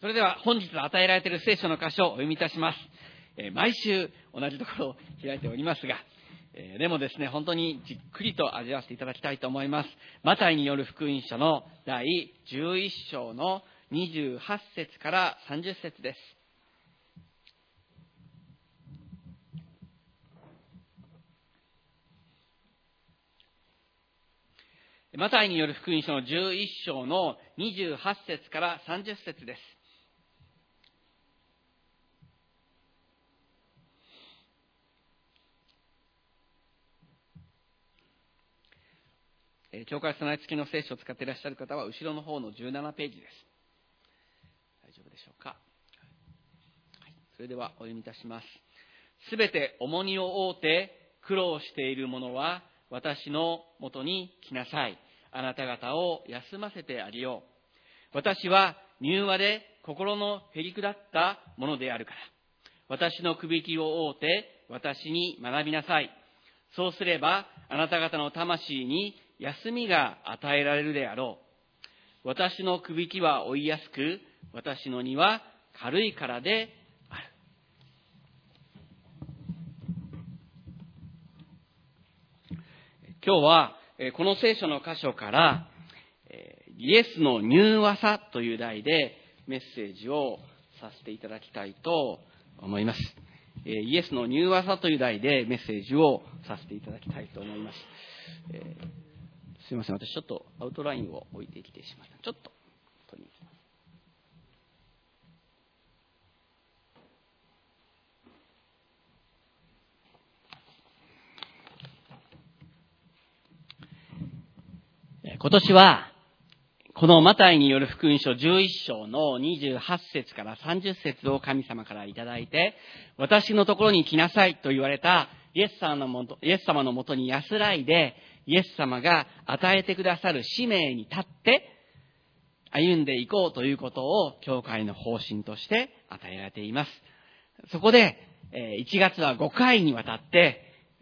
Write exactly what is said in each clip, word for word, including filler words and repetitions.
それでは本日与えられている聖書の箇所をお読みいたします。えー、毎週同じところを開いておりますが、えー、でもですね、本当にじっくりと味わわせていただきたいと思います。マタイによる福音書の第じゅういっ章のにじゅうはち節からさんじゅう節です。マタイによる福音書のじゅういっ章のにじゅうはち節からさんじゅう節です。教会備え付きの聖書を使っていらっしゃる方は後ろの方のじゅうななページです。大丈夫でしょうか。はい、それではお読みいたします。すべて重荷を負うて苦労している者は私のもとに来なさい。あなた方を休ませてあげよう。私は柔和で心のへりくだったものであるから。私のくびきを負うて私に学びなさい。そうすればあなた方の魂に休みが与えられるであろう。私のくびきは負いやすく、私の荷は軽いからである。今日はこの聖書の箇所からイエスの柔和さという題でメッセージをさせていただきたいと思います。イエスの柔和さという題でメッセージをさせていただきたいと思います。えーすみません、私ちょっとアウトラインを置いてきてしまった。ちょっと取りに行きます。今年はこのマタイによる福音書じゅういっ章のにじゅうはち節からさんじゅう節を神様からいただいて、私のところに来なさいと言われたイエス様のもと、イエス様のもとに安らいで、イエス様が与えてくださる使命に立って歩んでいこうということを教会の方針として与えられています。そこでいちがつはごかいにわたって、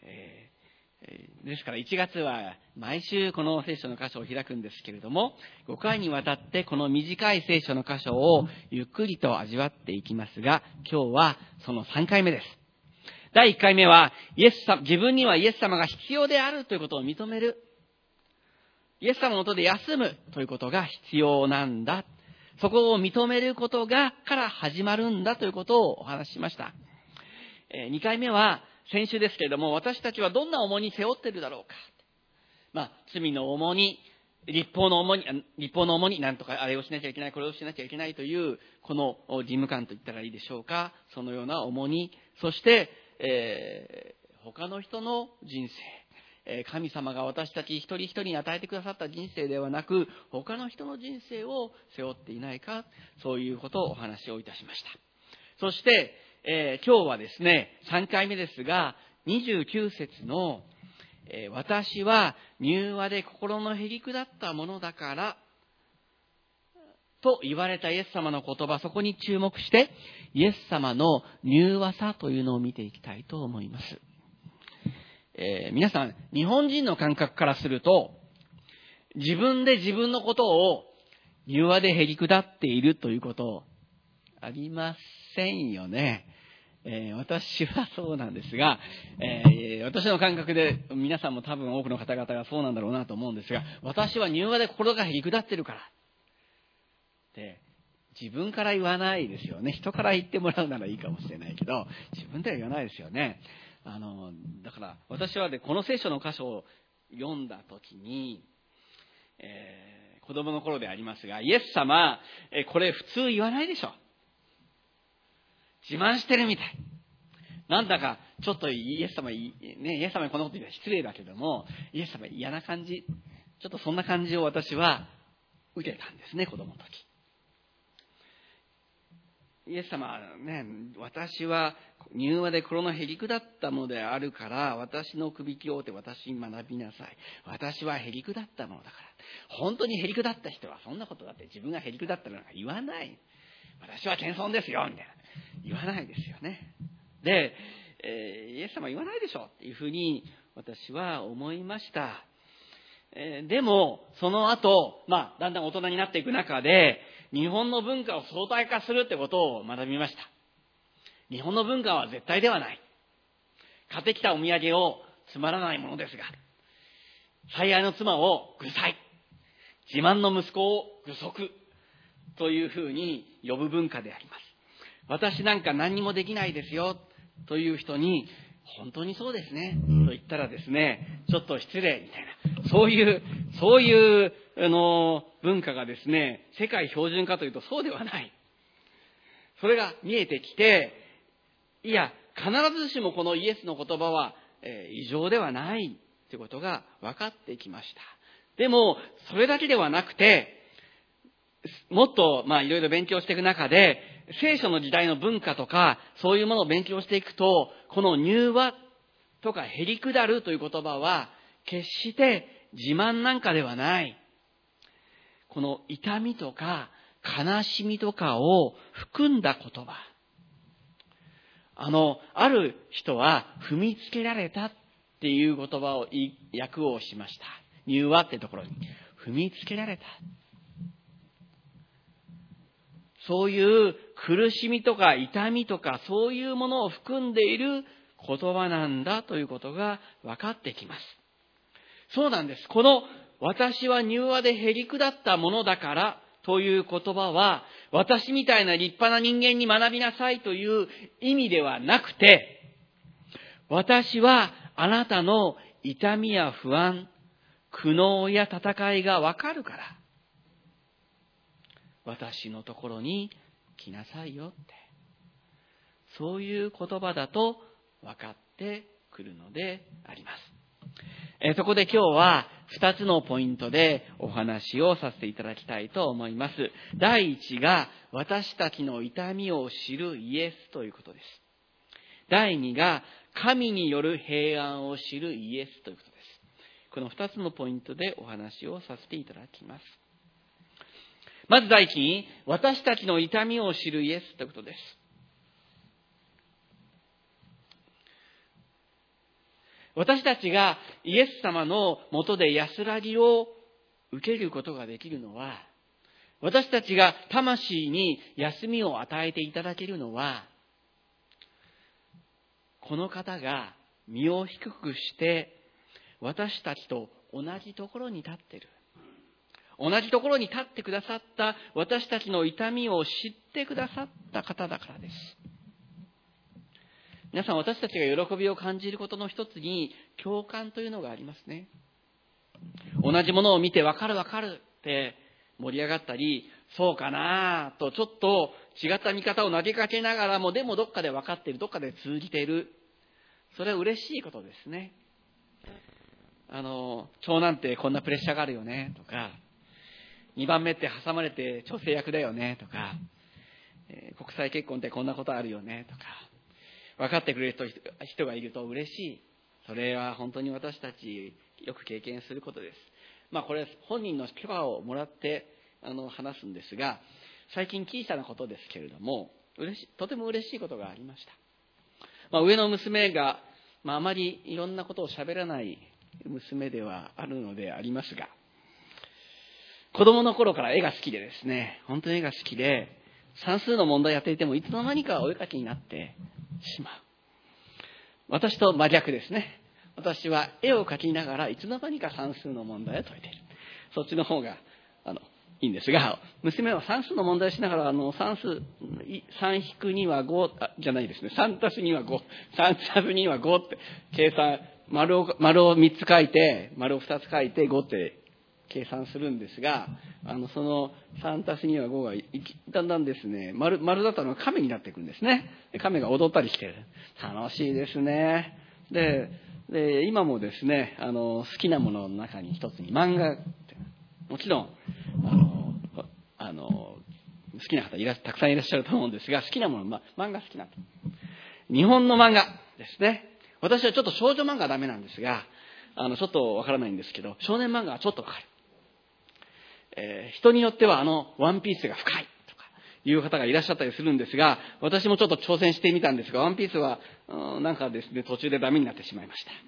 ですからいちがつは毎週この聖書の箇所を開くんですけれども、ごかいにわたってこの短い聖書の箇所をゆっくりと味わっていきますが、今日はそのさんかいめです。だいいっかいめはイエス様、自分にはイエス様が必要であるということを認める。イエス様のもとで休むということが必要なんだ。そこを認めることがから始まるんだということをお話ししました。えー、にかいめは先週ですけれども、私たちはどんな重荷背負っているだろうか。まあ、罪の重荷、立法の重荷、立法の重荷、なんとかあれをしなきゃいけない、これをしなきゃいけないという、この義務感と言ったらいいでしょうか。そのような重荷、そして、えー、他の人の人生、神様が私たち一人一人に与えてくださった人生ではなく、他の人の人生を背負っていないか、そういうことをお話をいたしました。そして、えー、今日はですね、さんかいめですが、にじゅうきゅう節の、えー、私は柔和で心のへりくだったものだからと言われたイエス様の言葉、そこに注目してイエス様の柔和さというのを見ていきたいと思います。えー、皆さん、日本人の感覚からすると、自分で自分のことを柔和でへりくだっているということありませんよね。えー、私はそうなんですが、えー、私の感覚で皆さんも多分多くの方々がそうなんだろうなと思うんですが、私は柔和で心がへりくだってるからって自分から言わないですよね。人から言ってもらうならいいかもしれないけど、自分では言わないですよね。あのだから私は、ね、この聖書の箇所を読んだときに、えー、子供の頃でありますが、イエス様、えー、これ普通言わないでしょ。自慢してるみたい。なんだかちょっとイエス様、ね、イエス様にこんなこと言ったら失礼だけども、イエス様嫌な感じ、ちょっとそんな感じを私は受けたんですね、子供の時。イエス様はね、私は柔和で心のへりくだったのであるから、私のくびきを負って私に学びなさい。私はへりくだったものだから。本当にへりくだった人はそんなことだって自分がへりくだったのなんか言わない。私は謙遜ですよみたいな言わないですよね。で、えー、イエス様は言わないでしょっていうふうに私は思いました。 えー、でも、その後、まあ、だんだん大人になっていく中で、日本の文化を相対化するってことを学びました。日本の文化は絶対ではない。買ってきたお土産をつまらないものですが、最愛の妻を愚才、自慢の息子を愚足というふうに呼ぶ文化であります。私なんか何にもできないですよという人に、本当にそうですねと言ったらですね、ちょっと失礼みたいな、そういうそういうあの文化がですね、世界標準化というとそうではない。それが見えてきて、いや必ずしもこのイエスの言葉は、えー、異常ではないということが分かってきました。でもそれだけではなくて、もっとまあいろいろ勉強していく中で、聖書の時代の文化とかそういうものを勉強していくと、この柔和とかへりくだるという言葉は決して自慢なんかではない。この痛みとか悲しみとかを含んだ言葉。あのある人は踏みつけられたっていう言葉を訳をしました。柔和ってところに踏みつけられた。そういう苦しみとか痛みとかそういうものを含んでいる言葉なんだということが分かってきます。そうなんです。この私は柔和でへりくだったものだからという言葉は、私みたいな立派な人間に学びなさいという意味ではなくて、私はあなたの痛みや不安、苦悩や戦いが分かるから私のところに来なさいよって、そういう言葉だと分かってくるのであります。えー、そこで今日は二つのポイントでお話をさせていただきたいと思います。第一が私たちの痛みを知るイエスということです。第二が神による平安を知るイエスということです。この二つのポイントでお話をさせていただきます。まず第一に、私たちの痛みを知るイエスということです。私たちがイエス様のもとで安らぎを受けることができるのは、私たちが魂に休みを与えていただけるのは、この方が身を低くして私たちと同じところに立っている。同じところに立ってくださった私たちの痛みを知ってくださった方だからです。皆さん、私たちが喜びを感じることの一つに共感というのがありますね。同じものを見て分かる分かるって盛り上がったり、そうかなとちょっと違った見方を投げかけながらも、でもどっかで分かっている、どっかで通じている。それは嬉しいことですね。あの長男ってこんなプレッシャーがあるよねとか、にばんめって挟まれて超制約だよねとか、えー、国際結婚ってこんなことあるよねとか、分かってくれる 人, 人がいると嬉しい。それは本当に私たちよく経験することです。まあこれ本人の許可をもらってあの話すんですが、最近小さなことですけれども、嬉しとても嬉しいことがありました。まあ、上の娘が、まあ、あまりいろんなことを喋らない娘ではあるのでありますが、子供の頃から絵が好きでですね、本当に絵が好きで、算数の問題やっていてもいつの間にかお絵描きになってしまう。私と真逆ですね。私は絵を描きながらいつの間にか算数の問題を解いている。そっちの方があのいいんですが、娘は算数の問題をしながらあの算数さん引くにはごじゃないですね。さんたすにはご、さんたすにはごって計算、丸を丸をみっつ書いて、丸をふたつ書いてごって計算するんですが、あのそのさんたすにはごがだんだんですね、丸丸だったのが亀になっていくんですね。亀が踊ったりしてる。楽しいですね。で、で今もですね、あの好きなものの中に一つに漫画、もちろんあのあの好きな方いらたくさんいらっしゃると思うんですが、好きなもの、ま、漫画好きな日本の漫画ですね。私はちょっと少女漫画はダメなんですが、あのちょっとわからないんですけど、少年漫画はちょっとわかる。えー、人によってはあのワンピースが深いとかいう方がいらっしゃったりするんですが、私もちょっと挑戦してみたんですが、ワンピースは、うん、なんかですね途中でダメになってしまいました。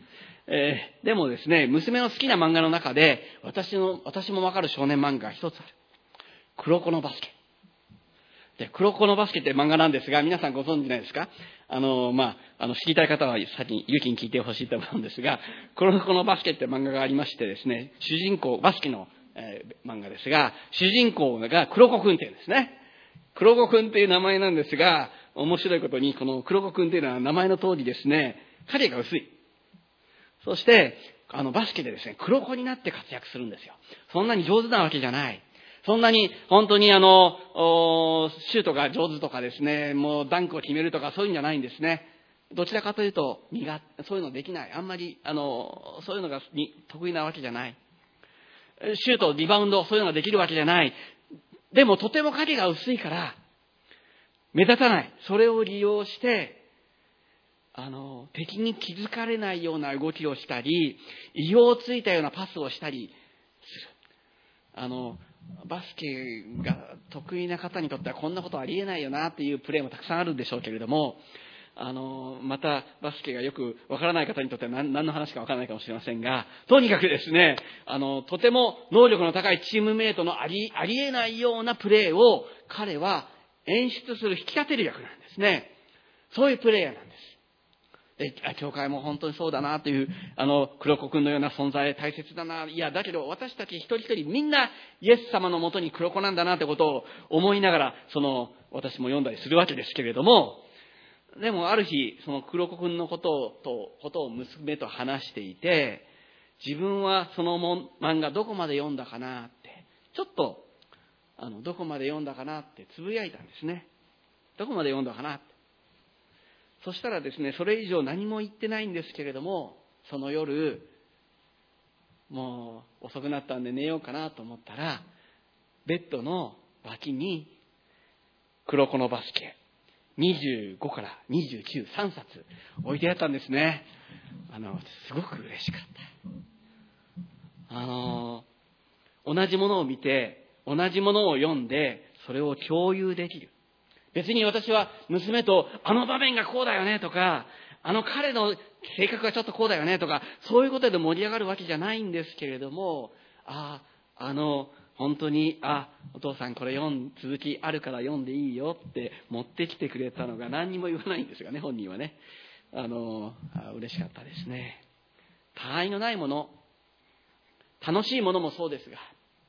えー、でもですね、娘の好きな漫画の中で、私の、私もわかる少年漫画が一つある。黒子のバスケ。で、黒子のバスケって漫画なんですが、皆さんご存知ないですか？あの、まあ、あの、知りたい方は先に、ゆきに聞いてほしいと思うんですが、黒子のバスケって漫画がありましてですね、主人公、バスケの、えー、漫画ですが、主人公が黒子くんっていうんですね。黒子くんっていう名前なんですが、面白いことに、この黒子くんっていうのは名前の通りですね、影が薄い。そして、あの、バスケでですね、黒子になって活躍するんですよ。そんなに上手なわけじゃない。そんなに、本当にあの、シュートが上手とかですね、もうダンクを決めるとかそういうんじゃないんですね。どちらかというと、苦そういうのできない。あんまり、あの、そういうのが得意なわけじゃない。シュート、リバウンド、そういうのができるわけじゃない。でも、とても影が薄いから、目立たない。それを利用して、あの、敵に気づかれないような動きをしたり、意表をついたようなパスをしたりする。あの、バスケが得意な方にとってはこんなことありえないよなっていうプレーもたくさんあるんでしょうけれども、あの、またバスケがよくわからない方にとっては 何, 何の話かわからないかもしれませんが、とにかくですね、あの、とても能力の高いチームメイトのあり、ありえないようなプレーを彼は演出する、引き立てる役なんですね。そういうプレイヤーなんです。で、教会も本当にそうだなという、あの、黒子くんのような存在大切だな。いや、だけど私たち一人一人みんなイエス様のもとに黒子なんだなってことを思いながら、その、私も読んだりするわけですけれども、でもある日、その黒子くんのことを、と、ことを娘と話していて、自分はそのも漫画どこまで読んだかなって、ちょっと、あの、どこまで読んだかなってつぶやいたんですね。どこまで読んだかなって。そしたらですね、それ以上何も言ってないんですけれども、その夜、もう遅くなったんで寝ようかなと思ったら、ベッドの脇に黒子のバスケにじゅうごからにじゅうきゅう、さんさつ置いてあったんですね。あの、すごく嬉しかった。あの、同じものを見て、同じものを読んで、それを共有できる。別に私は娘とあの場面がこうだよねとか、あの彼の性格がちょっとこうだよねとか、そういうことで盛り上がるわけじゃないんですけれども、ああ、あの、本当に、あ、お父さんこれ読ん、続きあるから読んでいいよって持ってきてくれたのが何にも言わないんですがね、本人はね。あの、あ嬉しかったですね。他愛のないもの、楽しいものもそうですが、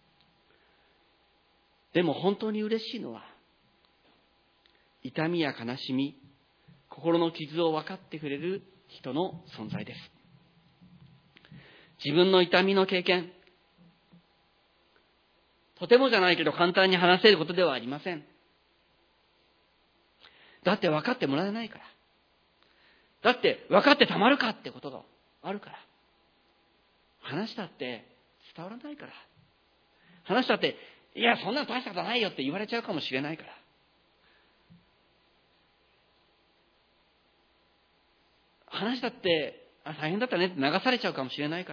でも本当に嬉しいのは、痛みや悲しみ、心の傷を分かってくれる人の存在です。自分の痛みの経験、とてもじゃないけど簡単に話せることではありません。だって分かってもらえないから。だって分かってたまるかってことがあるから。話したって伝わらないから。話したって、いやそんなの大したことないよって言われちゃうかもしれないから。話したって、あ、大変だったねって流されちゃうかもしれないから。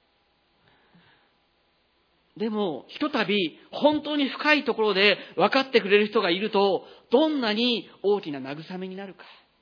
でも、ひとたび本当に深いところで分かってくれる人がいると、どんなに大きな慰めになるか。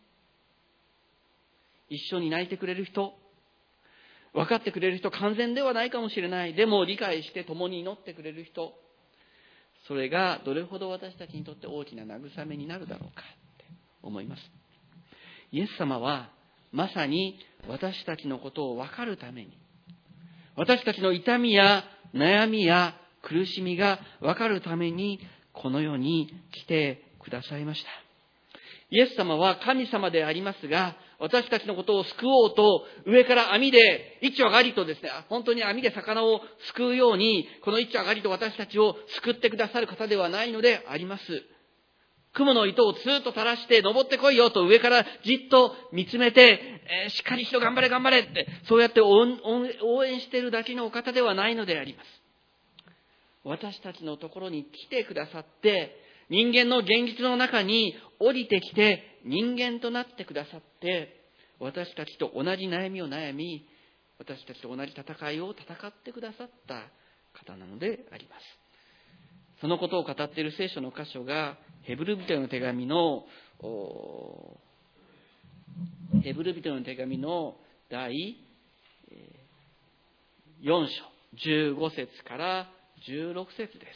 一緒に泣いてくれる人、分かってくれる人、完全ではないかもしれない。でも理解して共に祈ってくれる人、それがどれほど私たちにとって大きな慰めになるだろうかって思います。イエス様はまさに私たちのことを分かるために、私たちの痛みや悩みや苦しみが分かるためにこの世に来てくださいました。イエス様は神様でありますが、私たちのことを救おうと上から網で一丁上がりとですね、本当に網で魚を救うようにこの一丁上がりと私たちを救ってくださる方ではないのであります。雲の糸をずっと垂らして登ってこいよと上からじっと見つめて、えー、しっかりしろ頑張れ頑張れってそうやって応援しているだけのお方ではないのであります。私たちのところに来てくださって人間の現実の中に降りてきて人間となってくださって私たちと同じ悩みを悩み私たちと同じ戦いを戦ってくださった方なのであります。そのことを語っている聖書の箇所がヘブル人への手紙のヘブル人への手紙の第よん章じゅうご節からじゅうろく節です。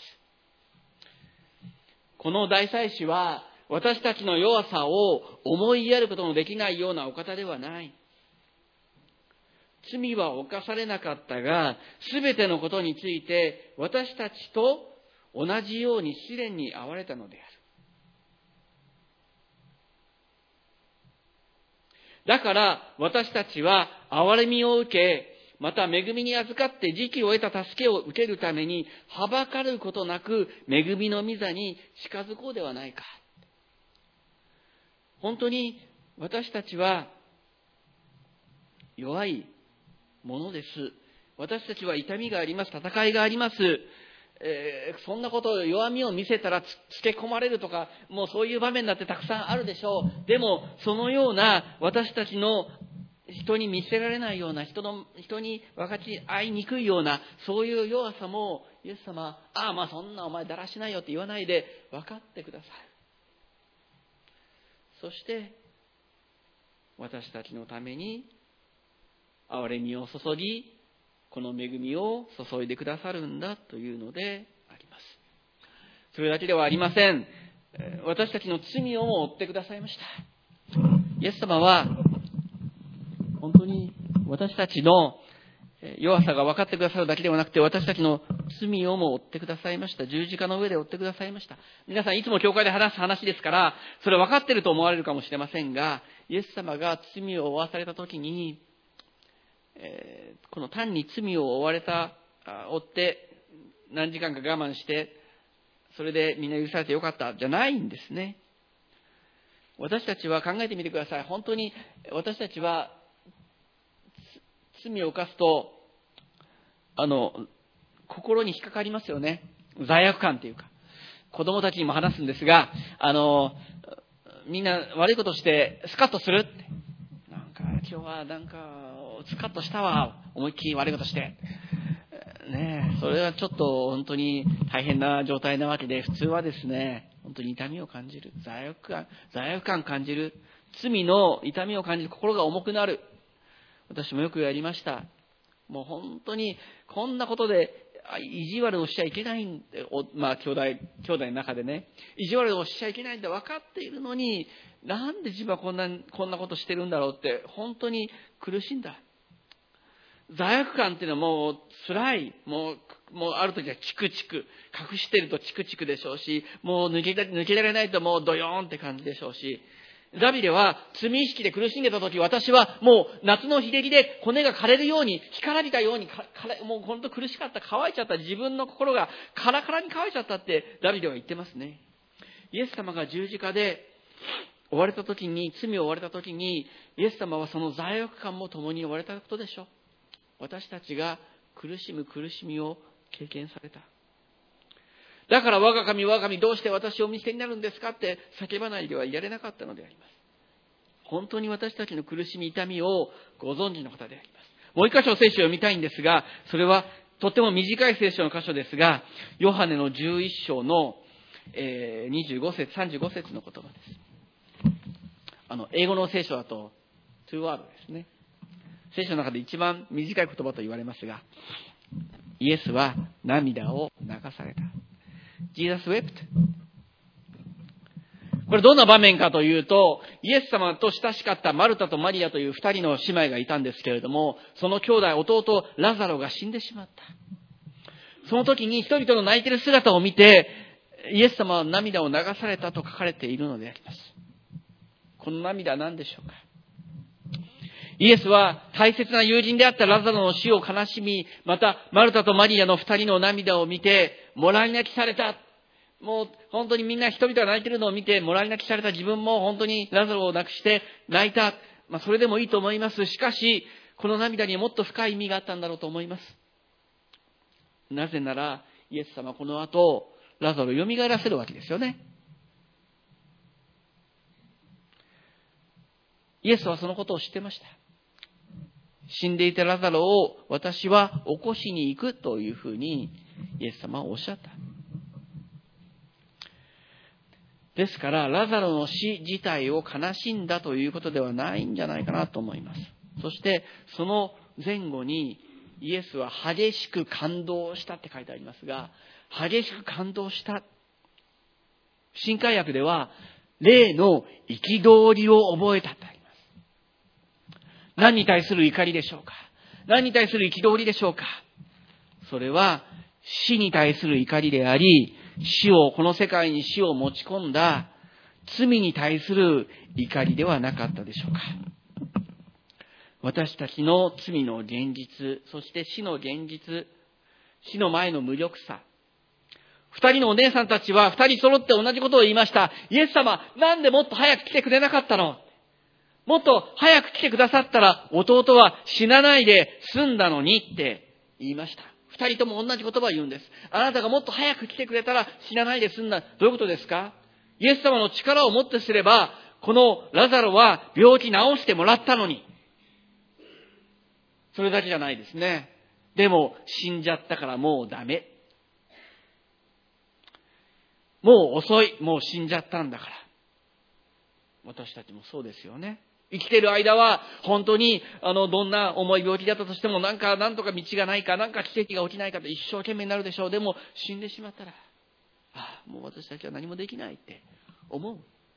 この大祭司は私たちの弱さを思いやることのできないようなお方ではない。罪は犯されなかったが、すべてのことについて私たちと同じように試練に遭われたのである。だから私たちは憐れみを受け、また恵みに預かって時期を得た助けを受けるために、はばかることなく恵みの御座に近づこうではないか。本当に私たちは弱いものです。私たちは痛みがあります。戦いがあります。えー、そんなことを弱みを見せたらつけ込まれるとか、もうそういう場面だってたくさんあるでしょう。でもそのような私たちの人に見せられないような、人の人に分かち合いにくいようなそういう弱さも、イエス様、ああまあそんなお前だらしないよって言わないで分かってください。そして私たちのために憐れみを注ぎ、この恵みを注いでくださるんだというのであります。それだけではありません。私たちの罪をも負ってくださいました。イエス様は本当に私たちの弱さが分かってくださるだけではなくて、私たちの罪をも負ってくださいました。十字架の上で負ってくださいました。皆さんいつも教会で話す話ですから、それ分かっていると思われるかもしれませんが、イエス様が罪を負わされたときに、えー、この単に罪を負われた、負って何時間か我慢して、それでみんな許されてよかったじゃないんですね。私たちは考えてみてください。本当に私たちは罪を犯すと、あの、心に引っかかりますよね。罪悪感というか。子供たちにも話すんですが、あの、みんな悪いことしてスカッとするって。なんか、今日はなんか、スカッとしたわ。思いっきり悪いことして。ねえ、それはちょっと本当に大変な状態なわけで、普通はですね、本当に痛みを感じる。罪悪感、罪悪感感じる。罪の痛みを感じる。心が重くなる。私もよくやりました。もう本当にこんなことで意地悪をしちゃいけないんで、まあ兄弟、兄弟の中でね、意地悪をしちゃいけないんで分かっているのに、なんで自分はこんな、こんなことしてるんだろうって本当に苦しんだ。罪悪感っていうのはもう辛い。もう、もうある時はチクチク。隠してるとチクチクでしょうし、もう抜け、抜けられないともうドヨーンって感じでしょうし、ダビデは罪意識で苦しんでた時、私はもう夏の日照りで骨が枯れるように、干からびたように、かかもう本当苦しかった、乾いちゃった、自分の心がカラカラに乾いちゃったってダビデは言ってますね。イエス様が十字架で追われた時に、罪を追われた時に、イエス様はその罪悪感も共に追われたことでしょう。私たちが苦しむ苦しみを経験された。だから我が神我が神どうして私をお見捨てになるんですかって叫ばないではいられなかったのであります。本当に私たちの苦しみ痛みをご存知の方であります。もう一箇所聖書を読みたいんですが、それはとっても短い聖書の箇所ですが、ヨハネのじゅういっ章のにじゅうご節さんじゅうご節の言葉です。あの英語の聖書だとツーワードですね。聖書の中で一番短い言葉と言われますが、イエスは涙を流された。Jesus wept。 これどんな場面かというと、イエス様と親しかったマルタとマリアという二人の姉妹がいたんですけれども、その兄弟弟ラザロが死んでしまった。その時に人々の泣いている姿を見て、イエス様は涙を流されたと書かれているのであります。この涙は何でしょうか。イエスは大切な友人であったラザロの死を悲しみ、またマルタとマリアの二人の涙を見て、もらい泣きされた。もう本当にみんな人々が泣いているのを見て、もらい泣きされた自分も本当にラザロを亡くして泣いた。まあそれでもいいと思います。しかし、この涙にもっと深い意味があったんだろうと思います。なぜなら、イエス様はこの後、ラザロを蘇らせるわけですよね。イエスはそのことを知ってました。死んでいたラザロを私は起こしに行くというふうにイエス様はおっしゃった。ですからラザロの死自体を悲しんだということではないんじゃないかなと思います。そしてその前後にイエスは激しく感動したって書いてありますが、激しく感動した。新海訳では、霊の憤りを覚えたってあります。何に対する怒りでしょうか？何に対する憤りでしょうか？それは死に対する怒りであり、死を、この世界に死を持ち込んだ罪に対する怒りではなかったでしょうか。私たちの罪の現実、そして死の現実、死の前の無力さ。二人のお姉さんたちは二人揃って同じことを言いました。イエス様、なんでもっと早く来てくれなかったの？もっと早く来てくださったら弟は死なないで済んだのにって言いました。二人とも同じ言葉を言うんです。あなたがもっと早く来てくれたら死なないで済んだ。どういうことですか？イエス様の力をもってすれば、このラザロは病気治してもらったのに。それだけじゃないですね。でも死んじゃったからもうダメ。もう遅い。もう死んじゃったんだから。私たちもそうですよね。生きている間は本当にあのどんな重い病気だったとしてもなんかなんとか道がないか、なんか奇跡が起きないかと一生懸命になるでしょう。でも死んでしまったら、ああもう私たちは何もできないって思う。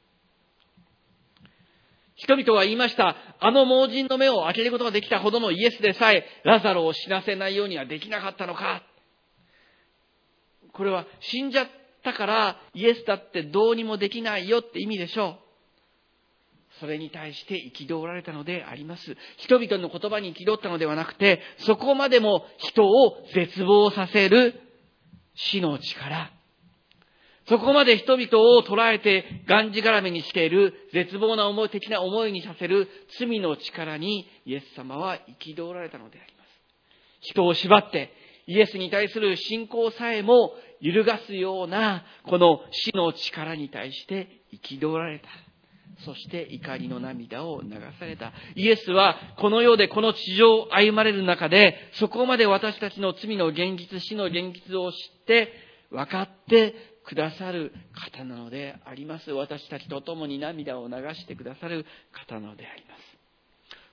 人々は言いました。あの盲人の目を開けることができたほどのイエスでさえラザロを死なせないようにはできなかったのか。これは死んじゃったからイエスだってどうにもできないよって意味でしょう。それに対して憤られたのであります。人々の言葉に憤ったのではなくて、そこまでも人を絶望させる死の力。そこまで人々を捉えてがんじがらめにしている絶望な思い的な思いにさせる罪の力にイエス様は憤られたのであります。人を縛ってイエスに対する信仰さえも揺るがすようなこの死の力に対して憤られた。そして怒りの涙を流された。イエスはこの世でこの地上を歩まれる中で、そこまで私たちの罪の現実、死の現実を知って分かってくださる方なのであります。私たちと共に涙を流してくださる方なのであります。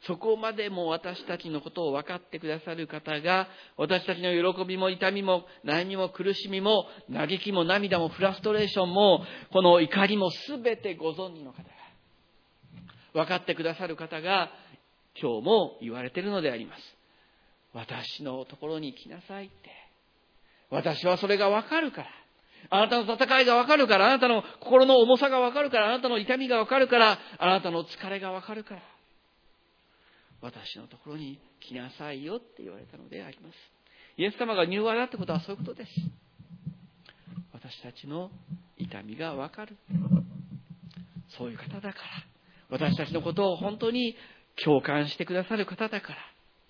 そこまでも私たちのことを分かってくださる方が、私たちの喜びも痛みも悩みも苦しみも嘆きも涙もフラストレーションもこの怒りもすべてご存知の方が、分かってくださる方が今日も言われているのであります。私のところに来なさいって。私はそれが分かるから。あなたの戦いが分かるから。あなたの心の重さが分かるから。あなたの痛みが分かるから。あなたの疲れが分かるから。私のところに来なさいよって言われたのであります。イエス様が柔和だってことはそういうことです。私たちの痛みが分かる。そういう方だから。私たちのことを本当に共感してくださる方だから、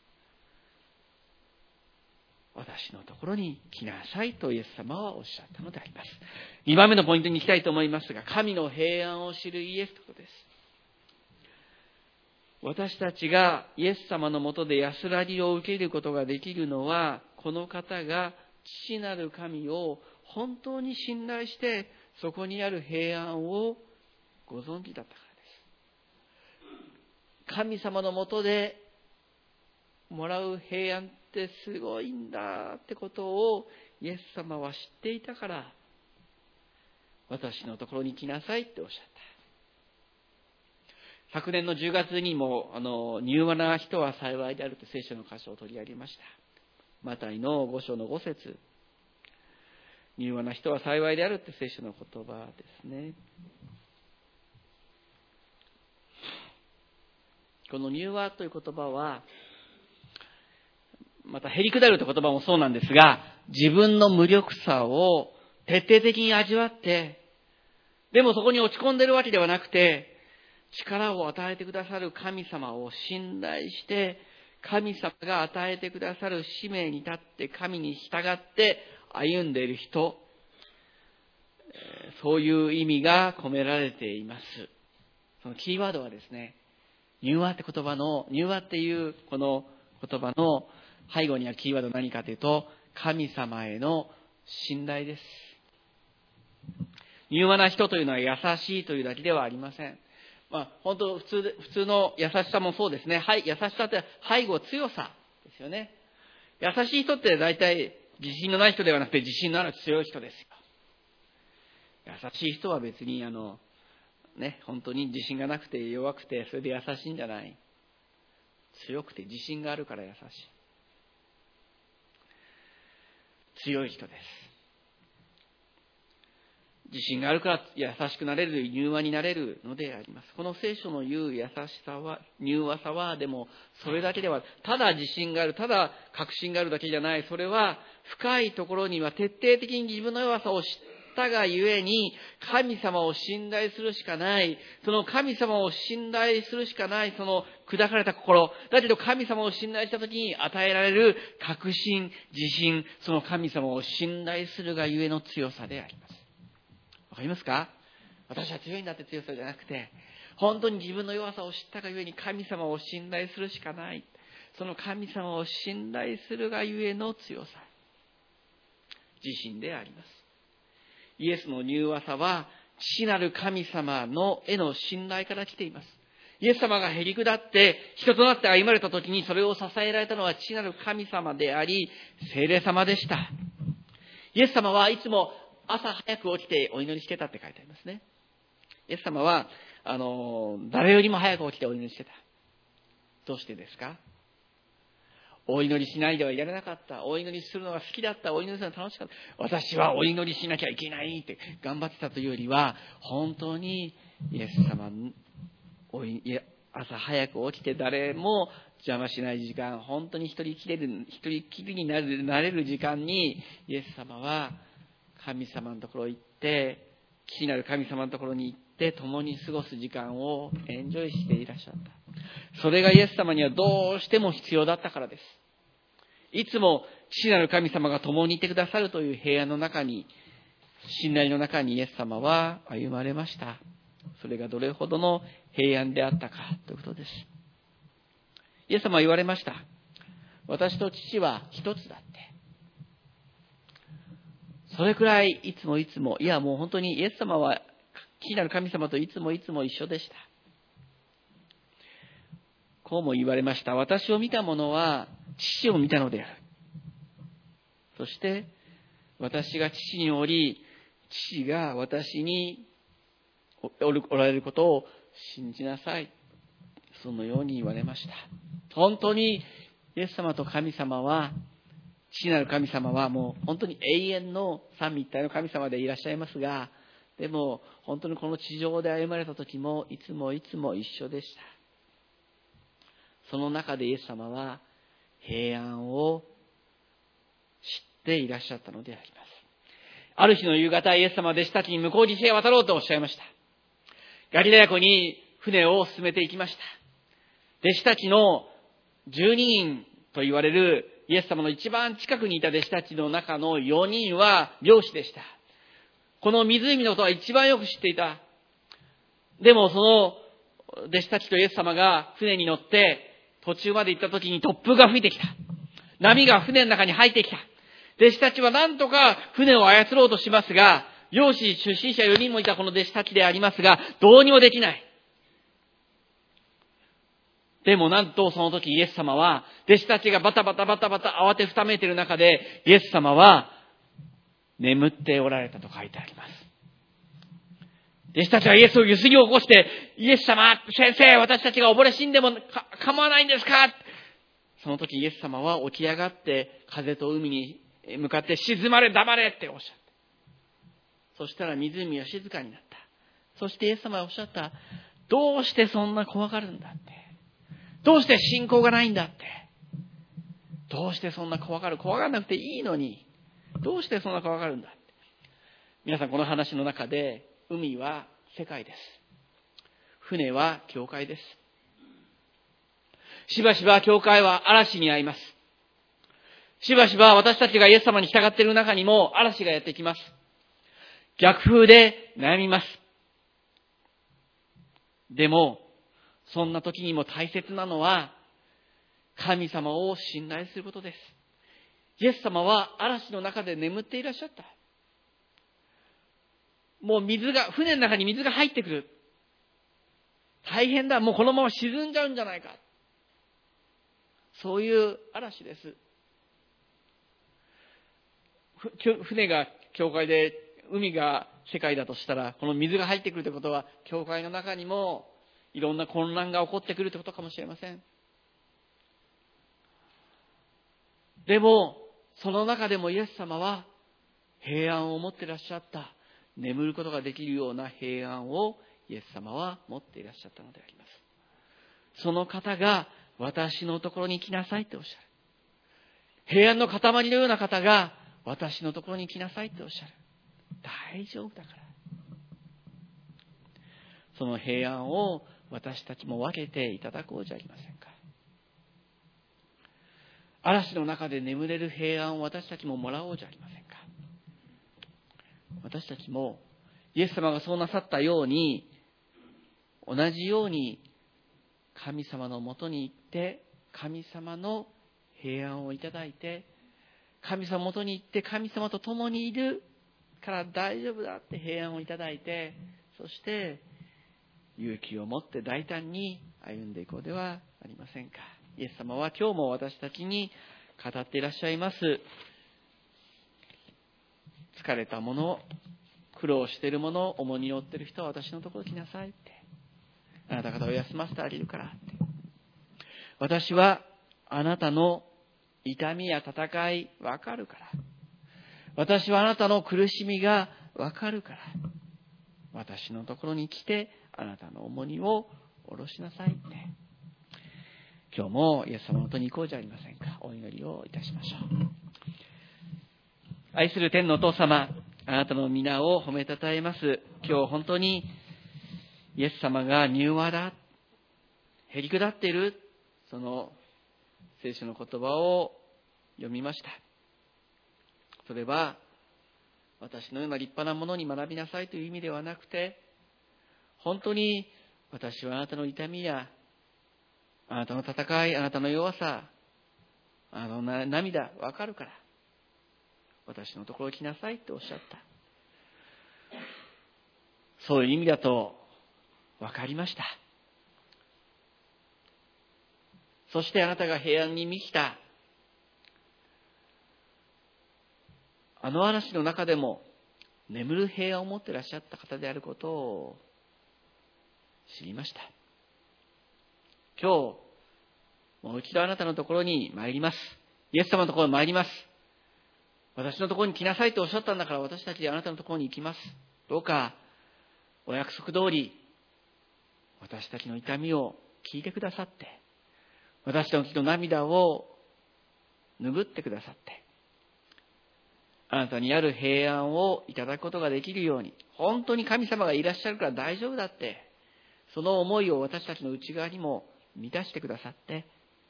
私のところに来なさいとイエス様はおっしゃったのであります。にばんめのポイントに行きたいと思いますが、神の平安を知るイエスということです。私たちがイエス様のもとで安らぎを受けることができるのは、この方が父なる神を本当に信頼して、そこにある平安をご存知だったからです。神様のもとでもらう平安ってすごいんだってことをイエス様は知っていたから、私のところに来なさいっておっしゃった。昨年のじゅうがつにもあの柔和な人は幸いであると聖書の箇所を取り上げました。マタイのご章のご節、柔和な人は幸いであるって聖書の言葉ですね。この柔和という言葉は、またへりくだるという言葉もそうなんですが、自分の無力さを徹底的に味わって、でもそこに落ち込んでいるわけではなくて、力を与えてくださる神様を信頼して、神様が与えてくださる使命に立って神に従って歩んでいる人、そういう意味が込められています。そのキーワードはですね、柔和って言葉の、柔和っていうこの言葉の背後にあるキーワードは何かというと、神様への信頼です。柔和な人というのは優しいというだけではありません。まあ、本当普通で、普通の優しさもそうですね。はい、優しさって背後強さですよね。優しい人って大体自信のない人ではなくて自信のある強い人ですよ。優しい人は別にあのね、本当に自信がなくて弱くてそれで優しいんじゃない。強くて自信があるから優しい。強い人です。自信があるから優しくなれる、柔和になれるのであります。この聖書の言う優しさは、柔和さは、でもそれだけでは、ただ自信がある、ただ確信があるだけじゃない。それは深いところには徹底的に自分の弱さを知ったがゆえに、神様を信頼するしかない。その神様を信頼するしかない、その砕かれた心。だけど神様を信頼したときに与えられる確信、自信、その神様を信頼するがゆえの強さであります。わかりますか？私は強いんだって強さじゃなくて、本当に自分の弱さを知ったがゆえに神様を信頼するしかない。その神様を信頼するがゆえの強さ。自信であります。イエスの柔和さは、父なる神様のへの信頼から来ています。イエス様がへり下って人となって歩まれた時にそれを支えられたのは父なる神様であり、聖霊様でした。イエス様はいつも朝早く起きてお祈りしてたって書いてありますね。イエス様は、あの、誰よりも早く起きてお祈りしてた。どうしてですか？お祈りしないではいられなかった。お祈りするのが好きだった。お祈りするのが楽しかった。私はお祈りしなきゃいけないって頑張ってたというよりは、本当にイエス様、おい朝早く起きて誰も邪魔しない時間、本当に一人きれる、一人きりになる、なれる時間に、イエス様は神様のところに行って、父なる神様のところに行って、共に過ごす時間をエンジョイしていらっしゃった。それがイエス様にはどうしても必要だったからです。いつも父なる神様が共にいてくださるという平安の中に、信頼の中にイエス様は歩まれました。それがどれほどの平安であったかということです。イエス様は言われました。私と父は一つだって。それくらいいつもいつも、いやもう本当にイエス様は父なる神様といつもいつも一緒でした。こうも言われました。私を見た者は父を見たのである。そして私が父におり、父が私におられることを信じなさい。そのように言われました。本当にイエス様と神様は、父なる神様はもう本当に永遠の三位一体の神様でいらっしゃいますが、でも本当にこの地上で歩まれた時もいつもいつも一緒でした。その中でイエス様は平安を知っていらっしゃったのであります。ある日の夕方、イエス様は弟子たちに向こう岸へ渡ろうとおっしゃいました。ガリラヤ湖に船を進めていきました。弟子たちのじゅうににんと言われるイエス様の一番近くにいた弟子たちの中のよにんは漁師でした。この湖のことは一番よく知っていた。でもその弟子たちとイエス様が船に乗って途中まで行った時に突風が吹いてきた。波が船の中に入ってきた。弟子たちは何とか船を操ろうとしますが、漁師出身者よにんもいたこの弟子たちでありますが、どうにもできない。でもなんとその時イエス様は、弟子たちがバタバタバタバタ慌てふためいている中で、イエス様は眠っておられたと書いてあります。弟子たちはイエスをゆすり起こして、イエス様、先生、私たちが溺れ死んでもか構わないんですか？その時イエス様は起き上がって風と海に向かって静まれ黙れっておっしゃった。そしたら湖は静かになった。そしてイエス様はおっしゃった。どうしてそんな怖がるんだって。どうして信仰がないんだって。どうしてそんな怖がる。怖がらなくていいのに。どうしてそんな怖がるんだって。皆さんこの話の中で、海は世界です。船は教会です。しばしば教会は嵐に遭います。しばしば私たちがイエス様に従っている中にも嵐がやってきます。逆風で悩みます。でも、そんな時にも大切なのは、神様を信頼することです。イエス様は嵐の中で眠っていらっしゃった。もう水が、船の中に水が入ってくる。大変だ。もうこのまま沈んじゃうんじゃないか。 そういう嵐です。船が教会で、海が世界だとしたら、この水が入ってくるということは、教会の中にもいろんな混乱が起こってくるということかもしれません。でも、その中でもイエス様は平安を持っていらっしゃった。眠ることができるような平安をイエス様は持っていらっしゃったのであります。その方が私のところに来なさいっておっしゃる。平安の塊のような方が私のところに来なさいっておっしゃる。大丈夫だから。その平安を私たちも分けていただこうじゃありませんか。嵐の中で眠れる平安を私たちももらおうじゃありませんか。私たちもイエス様がそうなさったように、同じように神様のもとに行って神様の平安をいただいて、神様のもとに行って神様と共にいるから大丈夫だって平安をいただいて、そして勇気を持って大胆に歩んでいこうではありませんか。イエス様は今日も私たちに語っていらっしゃいます。疲れた者、苦労している者、重荷に負っている人は私のところに来なさいって。あなた方を休ませてあげるからって。私はあなたの痛みや戦いわかるから。私はあなたの苦しみがわかるから。私のところに来てあなたの重荷を下ろしなさいって。今日もイエス様のもとに行こうじゃありませんか。お祈りをいたしましょう。愛する天のお父様、あなたの皆を褒めたたえます。今日本当にイエス様が柔和だ、へりくだっている、その聖書の言葉を読みました。それは私のような立派なものに学びなさいという意味ではなくて、本当に私はあなたの痛みやあなたの戦い、あなたの弱さ、あの涙わかるから私のところに来なさいっておっしゃった。そういう意味だとわかりました。そしてあなたが平安に満ちたあの嵐の中でも眠る平安を持っていらっしゃった方であることを知りました。今日もう一度あなたのところに参ります。イエス様のところに参ります。私のところに来なさいとおっしゃったんだから私たちあなたのところに行きます。どうかお約束通り私たちの痛みを聞いてくださって、私たちの涙を拭ってくださって、あなたにある平安をいただくことができるように、本当に神様がいらっしゃるから大丈夫だって、その思いを私たちの内側にも満たしてくださって、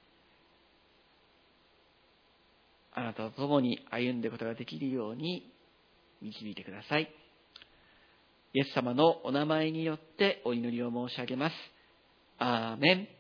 あなたと共に歩んでいくことができるように導いてください。イエス様のお名前によってお祈りを申し上げます。アーメン。